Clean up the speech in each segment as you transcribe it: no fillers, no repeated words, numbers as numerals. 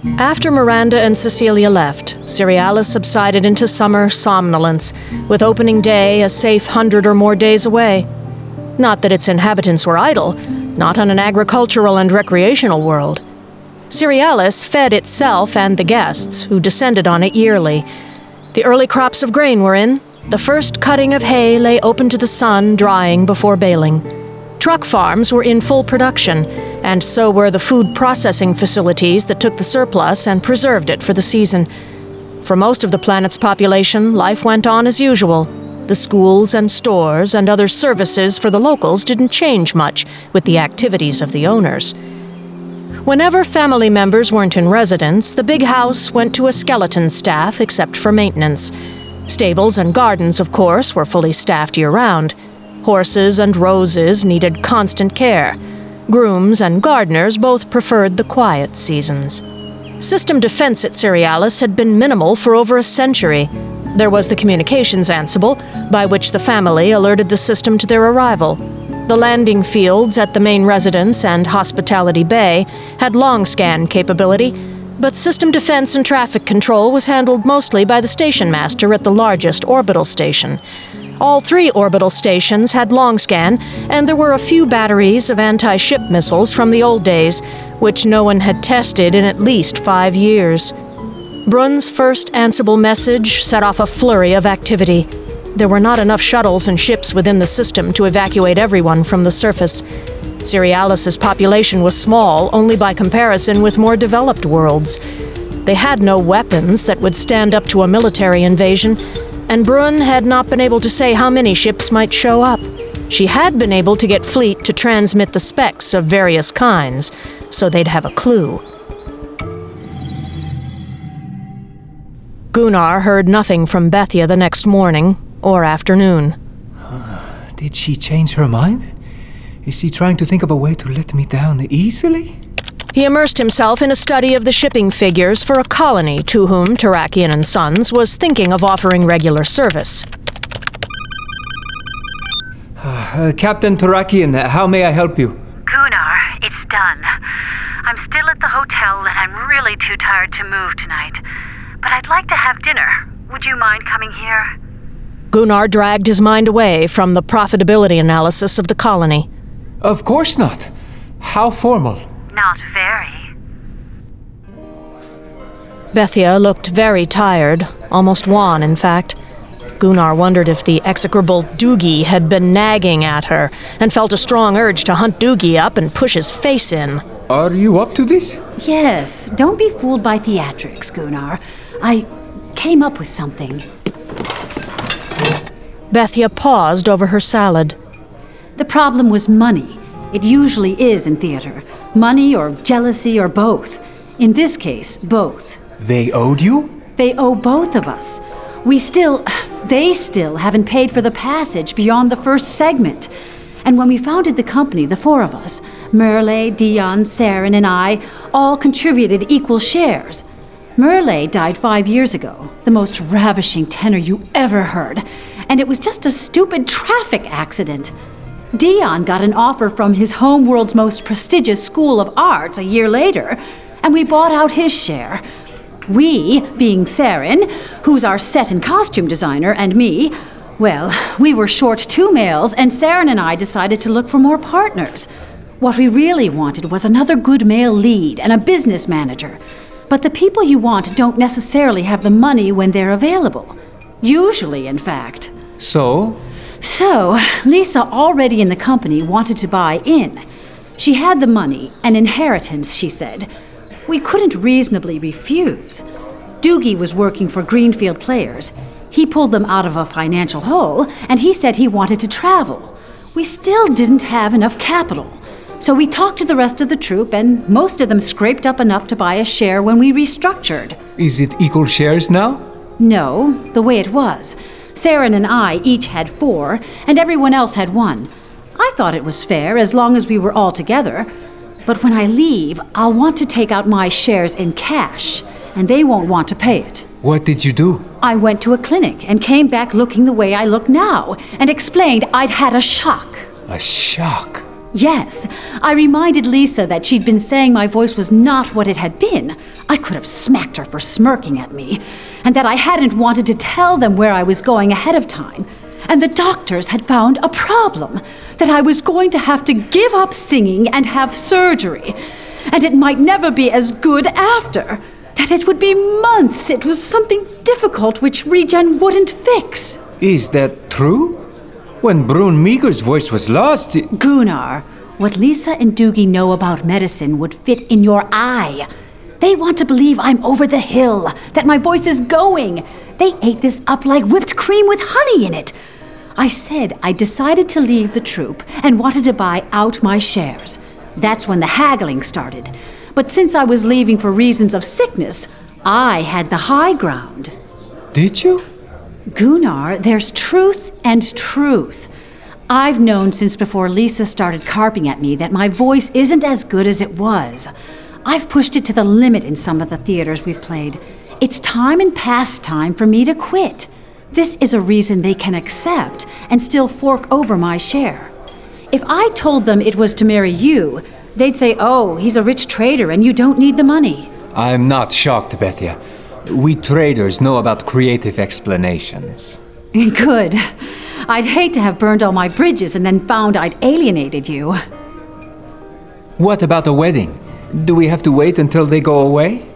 After Miranda and Cecilia left, Cerealis subsided into summer somnolence, with opening day a safe 100 or more days away. Not that its inhabitants were idle, not on an agricultural and recreational world. Cerealis fed itself and the guests, who descended on it yearly. The early crops of grain were in. The first cutting of hay lay open to the sun, drying before baling. Truck farms were in full production, and so were the food processing facilities that took the surplus and preserved it for the season. For most of the planet's population, life went on as usual. The schools and stores and other services for the locals didn't change much with the activities of the owners. Whenever family members weren't in residence, the big house went to a skeleton staff except for maintenance. Stables and gardens, of course, were fully staffed year-round. Horses and roses needed constant care. Grooms and gardeners both preferred the quiet seasons. System defense at Cerealis had been minimal for over a century. There was the communications ansible, by which the family alerted the system to their arrival. The landing fields at the main residence and Hospitality Bay had long scan capability, but system defense and traffic control was handled mostly by the station master at the largest orbital station. All 3 orbital stations had long scan, and there were a few batteries of anti-ship missiles from the old days, which no one had tested in at least 5 years. Brunn's first Ansible message set off a flurry of activity. There were not enough shuttles and ships within the system to evacuate everyone from the surface. Cerealis' population was small only by comparison with more developed worlds. They had no weapons that would stand up to a military invasion, and Brunn had not been able to say how many ships might show up. She had been able to get Fleet to transmit the specs of various kinds, so they'd have a clue. Gunnar heard nothing from Bethia the next morning or afternoon. Did she change her mind? Is she trying to think of a way to let me down easily? He immersed himself in a study of the shipping figures for a colony to whom Tarakian and Sons was thinking of offering regular service. Captain Tarakian, how may I help you? Gunnar, it's done. I'm still at the hotel and I'm really too tired to move tonight. But I'd like to have dinner. Would you mind coming here? Gunnar dragged his mind away from the profitability analysis of the colony. Of course not. How formal. Not very. Bethia looked very tired, almost wan, in fact. Gunnar wondered if the execrable Doogie had been nagging at her, and felt a strong urge to hunt Doogie up and push his face in. Are you up to this? Yes, don't be fooled by theatrics, Gunnar. I came up with something. Bethia paused over her salad. The problem was money. It usually is in theater. Money or jealousy or both. In this case, both. They owed you? They owe both of us. They still haven't paid for the passage beyond the first segment. And when we founded the company, the 4 of us, Merle, Dion, Saren, and I, all contributed equal shares. Merle died 5 years ago, the most ravishing tenor you ever heard. And it was just a stupid traffic accident. Dion got an offer from his homeworld's most prestigious school of arts a year later, and we bought out his share. We, being Saren, who's our set and costume designer, and me, well, we were short 2 males, and Saren and I decided to look for more partners. What we really wanted was another good male lead and a business manager. But the people you want don't necessarily have the money when they're available. Usually, in fact. So, Lisa, already in the company, wanted to buy in. She had the money, an inheritance, she said. We couldn't reasonably refuse. Doogie was working for Greenfield Players. He pulled them out of a financial hole, and he said he wanted to travel. We still didn't have enough capital. So we talked to the rest of the troupe, and most of them scraped up enough to buy a share when we restructured. is it equal shares now? No, the way it was. Saren and I each had 4, and everyone else had 1. I thought it was fair as long as we were all together. But when I leave, I'll want to take out my shares in cash, and they won't want to pay it. What did you do? I went to a clinic and came back looking the way I look now, and explained I'd had a shock. A shock? Yes, I reminded Lisa that she'd been saying my voice was not what it had been. I could have smacked her for smirking at me, and that I hadn't wanted to tell them where I was going ahead of time. And the doctors had found a problem, that I was going to have to give up singing and have surgery, and it might never be as good after, that it would be months. It was something difficult which Regen wouldn't fix. Is that true? When Brun Meager's voice was lost, Gunnar, what Lisa and Doogie know about medicine would fit in your eye. They want to believe I'm over the hill, that my voice is going. They ate this up like whipped cream with honey in it. I said I decided to leave the troupe and wanted to buy out my shares. That's when the haggling started. But since I was leaving for reasons of sickness, I had the high ground. Did you? Gunnar, there's truth and truth. I've known since before Lisa started carping at me that my voice isn't as good as it was. I've pushed it to the limit in some of the theaters we've played. It's time and past time for me to quit. This is a reason they can accept and still fork over my share. If I told them it was to marry you, they'd say, oh, he's a rich trader and you don't need the money. I'm not shocked, Bethia. We traders know about creative explanations. Good. I'd hate to have burned all my bridges and then found I'd alienated you. What about the wedding? Do we have to wait until they go away?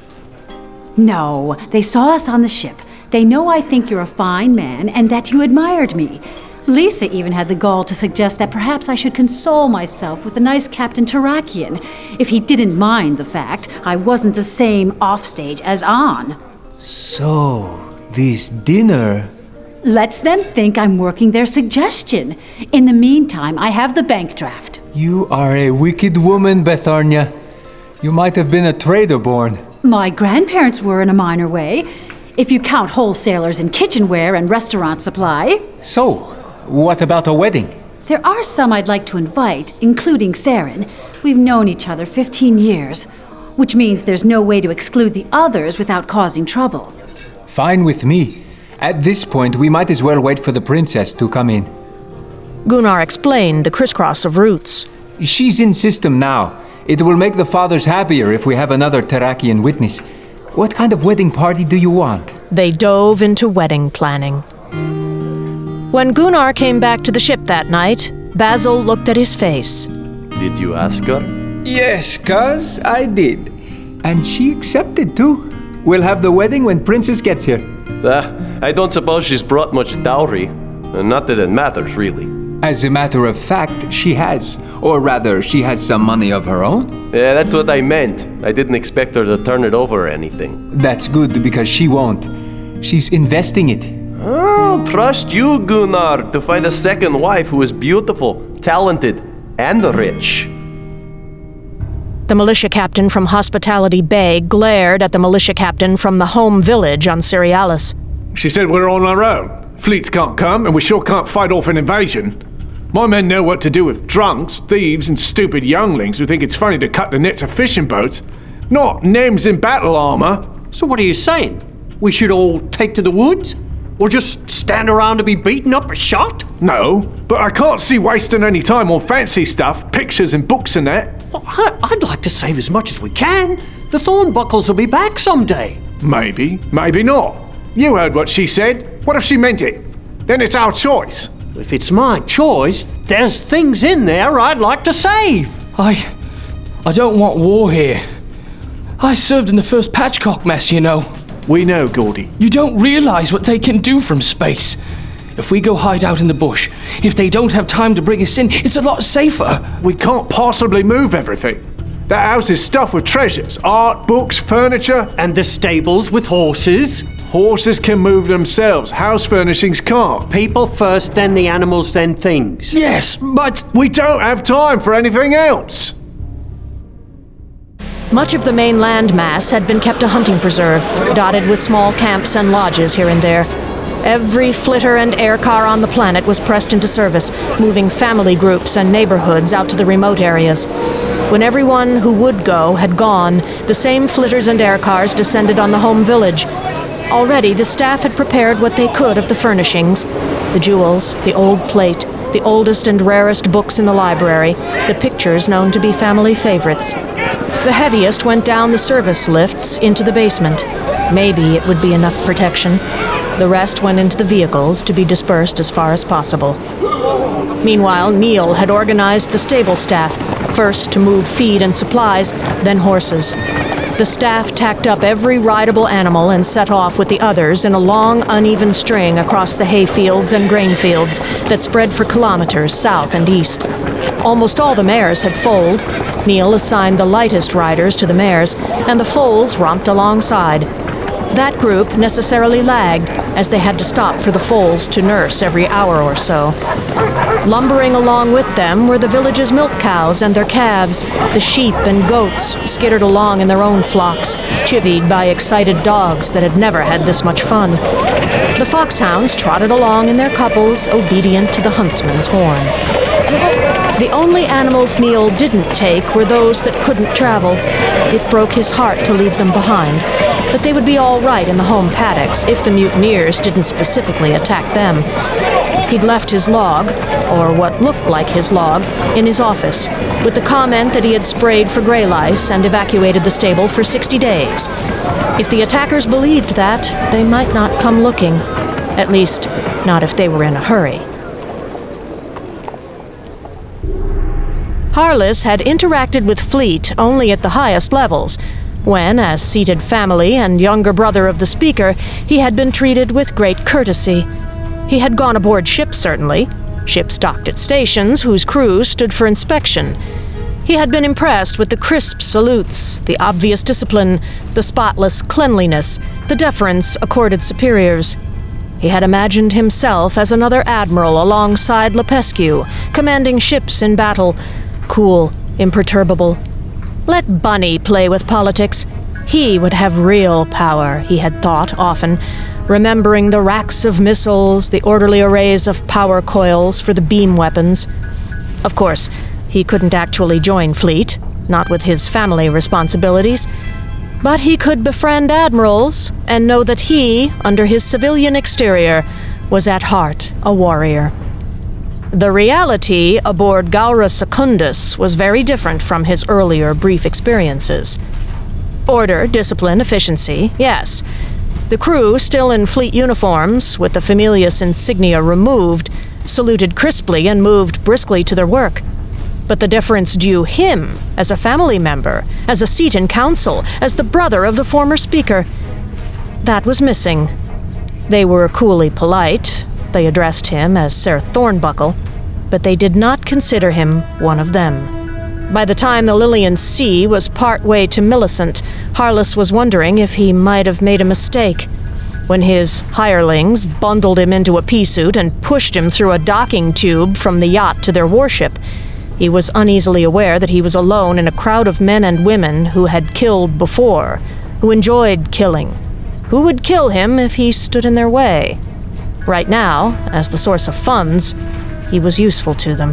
No, they saw us on the ship. They know I think you're a fine man and that you admired me. Lisa even had the gall to suggest that perhaps I should console myself with the nice Captain Tarakian, if he didn't mind the fact I wasn't the same offstage as on. So, this dinner... Lets them think I'm working their suggestion. In the meantime, I have the bank draft. You are a wicked woman, Betharnia. You might have been a trader born. My grandparents were in a minor way, if you count wholesalers in kitchenware and restaurant supply. So, what about a wedding? There are some I'd like to invite, including Saren. We've known each other 15 years, which means there's no way to exclude the others without causing trouble. Fine with me. At this point, we might as well wait for the princess to come in. Gunnar explained the crisscross of routes. She's in system now. It will make the fathers happier if we have another Tarakian witness. What kind of wedding party do you want? They dove into wedding planning. When Gunnar came back to the ship that night, Basil looked at his face. Did you ask her? Yes, cuz I did. And she accepted too. We'll have the wedding when Princess gets here. I don't suppose she's brought much dowry. Not that it matters, really. As a matter of fact, she has. Or rather, she has some money of her own. Yeah, that's what I meant. I didn't expect her to turn it over or anything. That's good because she won't. She's investing it. I'll trust you, Gunnar, to find a second wife who is beautiful, talented, and rich. The militia captain from Hospitality Bay glared at the militia captain from the home village on Cerealis. She said we're on our own. Fleets can't come, and we sure can't fight off an invasion. My men know what to do with drunks, thieves, and stupid younglings who think it's funny to cut the nets of fishing boats, not Nems in battle armor. So what are you saying? We should all take to the woods? Or just stand around to be beaten up or shot? No, but I can't see wasting any time on fancy stuff, pictures and books and that. Well, I'd like to save as much as we can. The Thornbuckles will be back someday. Maybe, maybe not. You heard what she said. What if she meant it? Then it's our choice. If it's my choice, there's things in there I'd like to save. I don't want war here. I served in the first Patchcock mess, you know. We know, Gordy. You don't realize what they can do from space. If we go hide out in the bush, if they don't have time to bring us in, it's a lot safer. We can't possibly move everything. That house is stuffed with treasures, art, books, furniture. And the stables with horses. Horses can move themselves. House furnishings can't. People first, then the animals, then things. Yes, but We don't have time for anything else. Much of the main land mass had been kept a hunting preserve, dotted with small camps and lodges here and there. Every flitter and air car on the planet was pressed into service, moving family groups and neighborhoods out to the remote areas. When everyone who would go had gone, the same flitters and air cars descended on the home village. Already, the staff had prepared what they could of the furnishings, the jewels, the old plate, the oldest and rarest books in the library, the pictures known to be family favorites. The heaviest went down the service lifts into the basement. Maybe it would be enough protection. The rest went into the vehicles to be dispersed as far as possible. Meanwhile, Neil had organized the stable staff, first to move feed and supplies, then horses. The staff tacked up every rideable animal and set off with the others in a long, uneven string across the hay fields and grain fields that spread for kilometers south and east. Almost all the mares had foaled. Neil assigned the lightest riders to the mares, and the foals romped alongside. That group necessarily lagged, as they had to stop for the foals to nurse every hour or so. Lumbering along with them were the village's milk cows and their calves. The sheep and goats skittered along in their own flocks, chivied by excited dogs that had never had this much fun. The foxhounds trotted along in their couples, obedient to the huntsman's horn. The only animals Neil didn't take were those that couldn't travel. It broke his heart to leave them behind, but they would be all right in the home paddocks if the mutineers didn't specifically attack them. He'd left his log, or what looked like his log, in his office, with the comment that he had sprayed for gray lice and evacuated the stable for 60 days. If the attackers believed that, they might not come looking. At least, not if they were in a hurry. Harless had interacted with Fleet only at the highest levels, when, as seated family and younger brother of the Speaker, he had been treated with great courtesy. He had gone aboard ships, certainly, ships docked at stations whose crews stood for inspection. He had been impressed with the crisp salutes, the obvious discipline, the spotless cleanliness, the deference accorded superiors. He had imagined himself as another admiral alongside Lepescu, commanding ships in battle, cool, imperturbable. Let Bunny play with politics. He would have real power, he had thought often, remembering the racks of missiles, the orderly arrays of power coils for the beam weapons. Of course, he couldn't actually join Fleet, not with his family responsibilities, but he could befriend admirals and know that he, under his civilian exterior, was at heart a warrior. The reality aboard Gaura Secundus was very different from his earlier brief experiences. Order, discipline, efficiency, yes. The crew, still in Fleet uniforms, with the Familius insignia removed, saluted crisply and moved briskly to their work. But the deference due him, as a family member, as a seat in council, as the brother of the former Speaker, that was missing. They were coolly polite. They addressed him as Sir Thornbuckle, but they did not consider him one of them. By the time the Lillian Sea was part way to Millicent, Harless was wondering if he might have made a mistake. When his hirelings bundled him into a pea suit and pushed him through a docking tube from the yacht to their warship, he was uneasily aware that he was alone in a crowd of men and women who had killed before, who enjoyed killing, who would kill him if he stood in their way. Right now, as the source of funds, he was useful to them.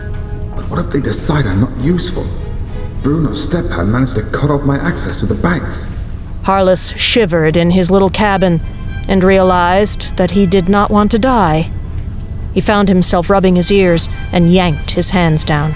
But what if they decide I'm not useful? Bruno's stepdad managed to cut off my access to the banks. Harless shivered in his little cabin and realized that he did not want to die. He found himself rubbing his ears and yanked his hands down.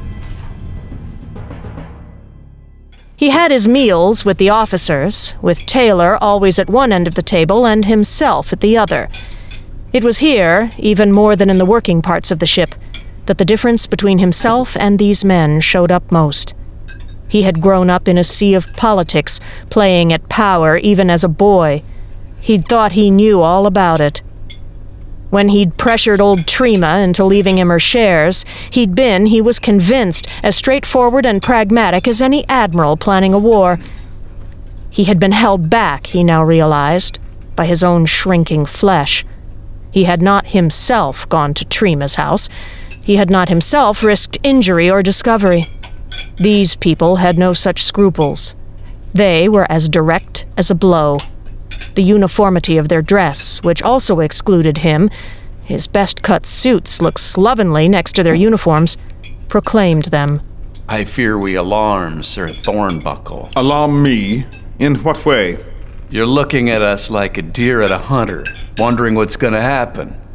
He had his meals with the officers, with Taylor always at one end of the table and himself at the other. It was here, even more than in the working parts of the ship, that the difference between himself and these men showed up most. He had grown up in a sea of politics, playing at power even as a boy. He'd thought he knew all about it. When he'd pressured old Trima into leaving him her shares, he was convinced, as straightforward and pragmatic as any admiral planning a war. He had been held back, he now realized, by his own shrinking flesh. He had not himself gone to Trima's house. He had not himself risked injury or discovery. These people had no such scruples. They were as direct as a blow. The uniformity of their dress, which also excluded him, his best-cut suits looked slovenly next to their uniforms, proclaimed them. I fear we alarm Sir Thornbuckle. Alarm me? In what way? You're looking at us like a deer at a hunter, wondering what's gonna happen.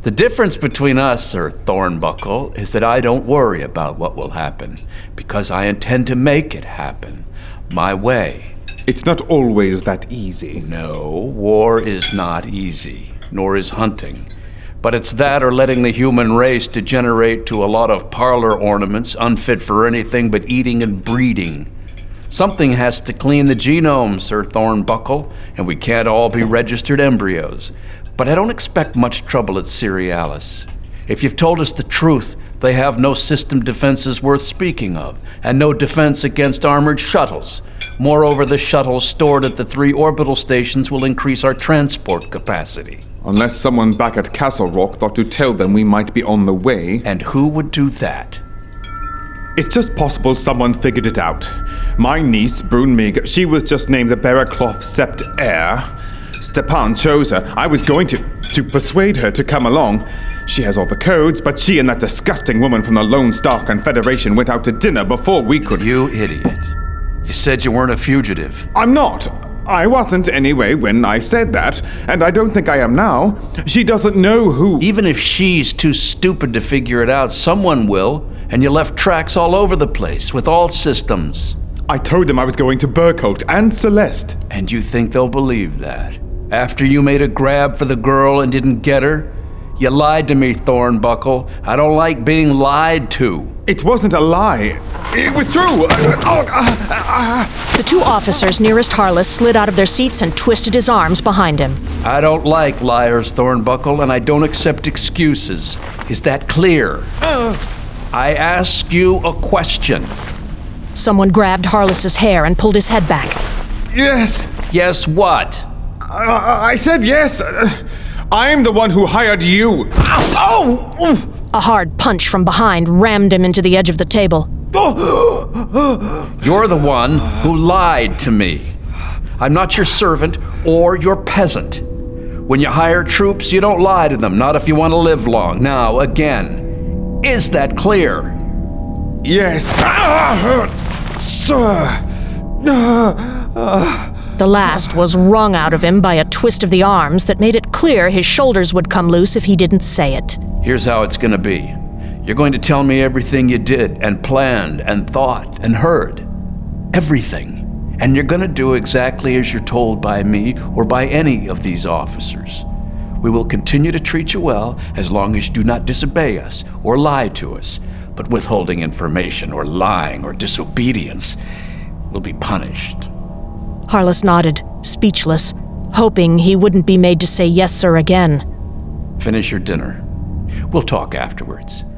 The difference between us, Sir Thornbuckle, is that I don't worry about what will happen, because I intend to make it happen. My way. It's not always that easy. No, war is not easy, nor is hunting. But it's that or letting the human race degenerate to a lot of parlor ornaments unfit for anything but eating and breeding. Something has to clean the genome, Sir Thornbuckle, and we can't all be registered embryos. But I don't expect much trouble at Cerealis. If you've told us the truth, they have no system defenses worth speaking of, and no defense against armored shuttles. Moreover, the shuttles stored at the 3 orbital stations will increase our transport capacity. Unless someone back at Castle Rock thought to tell them we might be on the way. And who would do that? It's just possible someone figured it out. My niece, Brunmig, she was just named the Bearcloth Sept heir. Stepan chose her. I was going to persuade her to come along. She has all the codes, but she and that disgusting woman from the Lone Star Confederation went out to dinner before we could... You idiot. You said you weren't a fugitive. I'm not. I wasn't anyway when I said that, and I don't think I am now. She doesn't know who... Even if she's too stupid to figure it out, someone will, and you left tracks all over the place with all systems. I told them I was going to Burkholt and Celeste. And you think they'll believe that? After you made a grab for the girl and didn't get her? You lied to me, Thornbuckle. I don't like being lied to. It wasn't a lie. It was true. The 2 officers nearest Harless slid out of their seats and twisted his arms behind him. I don't like liars, Thornbuckle, and I don't accept excuses. Is that clear? I ask you a question. Someone grabbed Harless's hair and pulled his head back. Yes. Yes, what? I said yes. I'm the one who hired you. Ow! A hard punch from behind rammed him into the edge of the table. You're the one who lied to me. I'm not your servant or your peasant. When you hire troops, you don't lie to them, not if you want to live long. Now, again, is that clear? Yes. Sir. The last was wrung out of him by a twist of the arms that made it clear his shoulders would come loose if he didn't say it. Here's how it's gonna be. You're going to tell me everything you did and planned and thought and heard. Everything. And you're gonna do exactly as you're told by me or by any of these officers. We will continue to treat you well as long as you do not disobey us or lie to us. But withholding information or lying or disobedience will be punished. Harless nodded, speechless, hoping he wouldn't be made to say yes, sir, again. Finish your dinner. We'll talk afterwards.